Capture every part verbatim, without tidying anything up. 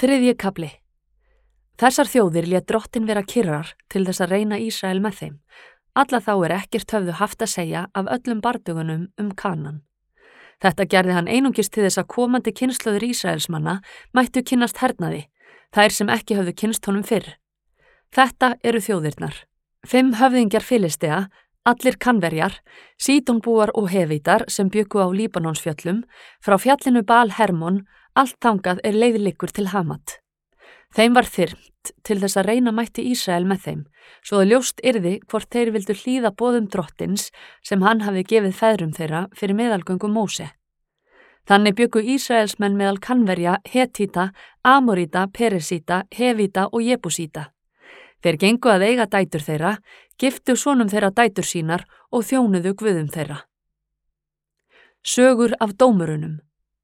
Þriðji kafli. Þessar þjóðir lét Drottinn vera kyrrar til þess að reyna Ísrael með þeim. Alla þá er ekkert höfðu haft að segja af öllum bardugunum um Kanan. Þetta gerði hann einungis til þess að komandi kynslóðir Ísraelsmanna mættu kynnast hernaði, þær sem ekki höfðu kynnst honum fyrr. Þetta eru þjóðirnar. Fimm höfðingjar Filistea, allir Kanverjar, Sídónbúar og Hevítar sem bjuggu á Líbanonsfjöllum, frá fjallinu Baal Hermon, allt þangað er leið liggur til Hamat. Þeim var þyrmt til þess að reyna mætti Ísrael með þeim, svo að ljóst yrði hvort þeir vildu hlýða boðum Drottins sem hann hafi gefið feðrum þeirra fyrir meðalgöngu Móse. Þannig bjuggu Ísraelsmenn meðal Kanverja, Hetíta, Amoríta, Peresíta, Hevíta og Jebúsíta. Þeir gengu að eiga dætur þeirra, giftu sonum þeirra dætur sínar og þjónuðu guðum þeirra. Sögur af dómurunum.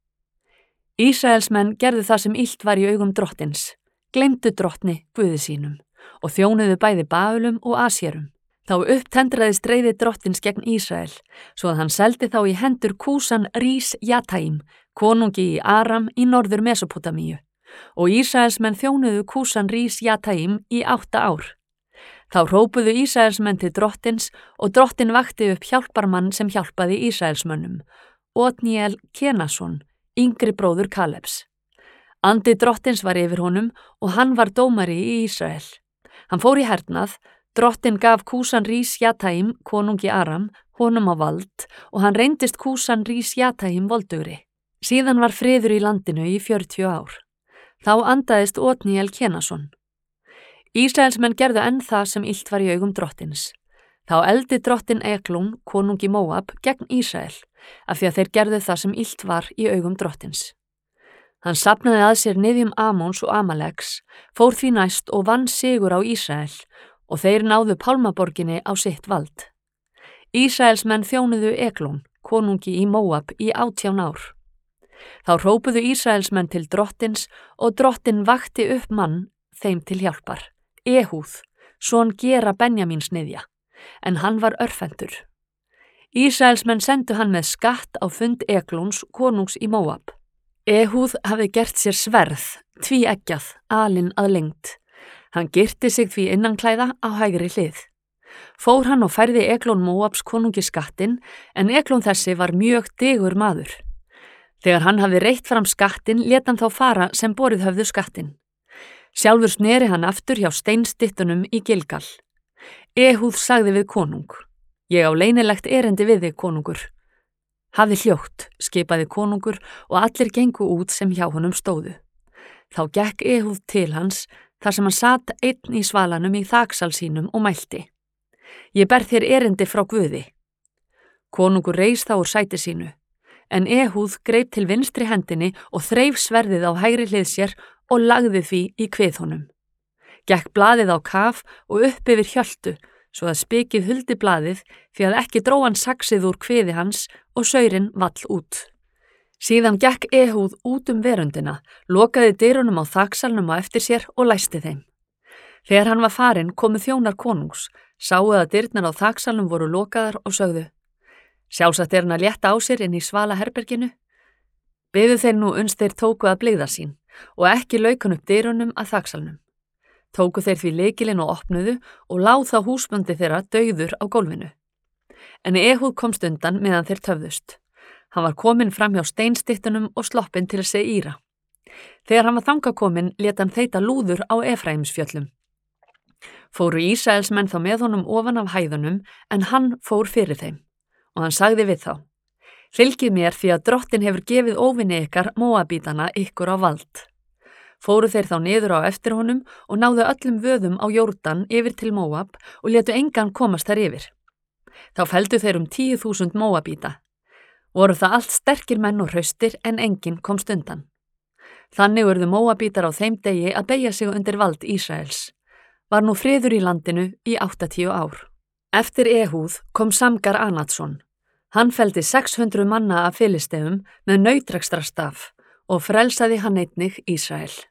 Ísraelsmenn gerðu það sem illt var í augum Drottins, gleymdu Drottni guði sínum og þjónuðu bæði Baalum og Asjerum. Þá upptendraðist reiði Drottins gegn Ísrael, svo að hann seldi þá í hendur Kúsan Rís Jataím, konungi í Aram í norður Mesopótamíu, og Ísraelsmenn þjónuðu Kúsan Rís Jataím í átta ár. Þá hrópuðu Ísraelsmenn til Drottins og Drottinn vakti upp hjálparmann sem hjálpaði Ísraelsmönnum, Otníel Kenason, yngri bróður Kalebs. Andi Drottins var yfir honum og hann var dómari í Ísrael. Hann fór í hernað, Drottinn gaf Kúsan Rís Jataím, konungi Aram, honum á vald og hann reyndist Kúsan Rís Jataím voldugri. Síðan var friður í landinu í fjörutíu ár. Þá andaðist Otníel Kenason. Ísraelsmenn gerðu enn það sem illt var í augum Drottins. Þá eldi Drottinn Eglón, konungi Móab, gegn Ísrael, af því að þeir gerðu það sem illt var í augum Drottins. Hann safnaði að sér niðjum Amóns og Amaleks, fór því næst og vann sigur á Ísrael og þeir náðu Pálmaborginni á sitt vald. Ísraelsmenn þjónuðu Eglón, konungi í Móab, í átján ár. Þá hrópuðu Ísraelsmenn til Drottins og Drottinn vakti upp mann þeim til hjálpar, Ehúð, son Gera Benjamíns niðja, en hann var örfendur. Ísraelsmenn sendu hann með skatt á fund Eglóns, konungs í Móab. Ehúð hafði gert sér sverð, tvíeggjað, alinn að lengd. Hann girti sig því innanklæða á hægri hlið. Fór hann og færði Eglón Móabs konungi skattinn, en Eglón þessi var mjög digur maður. Þegar hann hafði reitt fram skattinn, lét hann þá fara sem borið höfðu skattinn. Sjálfur sneri hann aftur hjá steinstyttunum í Gilgal. Ehúð sagði við konung: Ég á leynilegt erindi við þig, konungur. Hafði hljótt, skipaði konungur og allir gengu út sem hjá honum stóðu. Þá gekk Ehúð til hans, þar sem hann sat einn í svalanum í þaksal sínum og mælti: Ég ber þér erindi frá Guði. Konungur reis þá úr sæti sínu, en Ehúð greip til vinstri hendinni og þreif sverðið á hægri hlið sér og lagði því í kvið honum. Gekk blaðið á kaf og upp yfir hjöltu, svo að spikið huldi blaðið því að ekki dró hann saxið úr kviði hans og saurinn vall út. Síðan gekk Ehúð út um veröndina, lokaði dyrunum á þaksalnum á eftir sér og læsti þeim. Þegar hann var farinn komu þjónar konungs, sáu að dyrnar á þaksalnum voru lokaðar og sögðu: Sjálfsagt er hann að létta á sér inn í svala herberginu. Biðu þeir nú uns þeir tóku að blygða sín og ekki lauk hann upp dyrunum að þaksalnum. Tóku þeir því lykilinn og opnuðu og lá þá húsböndi þeirra dauður á gólfinu. En Ehúð komst undan meðan þeir töfðust. Hann var kominn fram hjá steinstyttunum og sloppinn til Seíra. Þegar hann var þangað kominn lét hann þeyta lúður á Efraímsfjöllum. Fóru Ísraelsmenn þá með honum ofan af hæðunum, en hann fór fyrir þeim. Og hann sagði við þá: Fylgið mér því að Drottinn hefur gefið óvinni ykkar Móabítana ykkur á vald. Fóru þeir þá niður á eftir honum og náðu öllum vöðum á Jórdan yfir til Móab og létu engan komast þar yfir. Þá felldu þeir um tíu þúsund Móabíta. Voru það allt sterkir menn og hraustir, en enginn komst undan. Þannig urðu Móabítar á þeim degi að beygja sig undir vald Ísraels. Var nú friður í landinu í áttatíu ár. Eftir Ehúð kom Samgar Anatsson. Hann felldi sex hundruð manna af Filisteum með nautrekstrastaf og frelsaði hann einnig Ísrael.